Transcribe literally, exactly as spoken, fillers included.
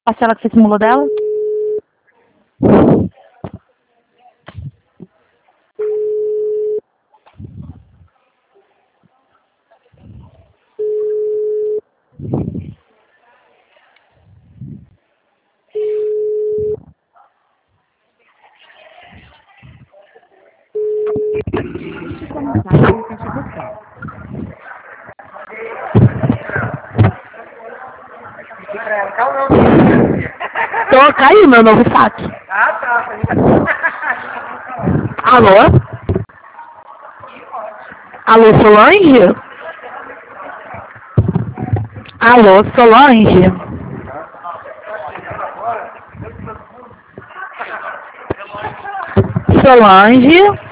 parcela que você simulou dela? Tô caindo, meu novo saque. Ah, tá. Alô? Alô, Solange? Alô, Solange? Solange?